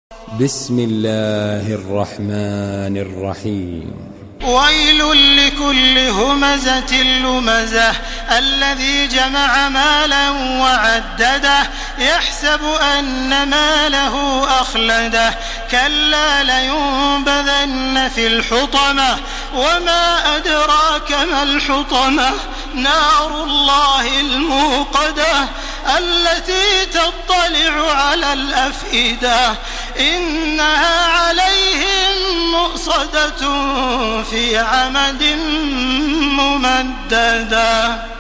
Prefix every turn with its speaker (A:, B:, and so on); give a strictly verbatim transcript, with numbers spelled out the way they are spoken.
A: بسم الله الرحمن الرحيم.
B: ويل لكل همزة لمزة الذي جمع مالا وعدده يحسب أن ماله أخلده كلا لينبذن في الحطمة وما أدراك ما الحطمة نار الله الموقدة التي تطلع على الأفئدة إنها عليهم مؤصدة في عمد ممددة.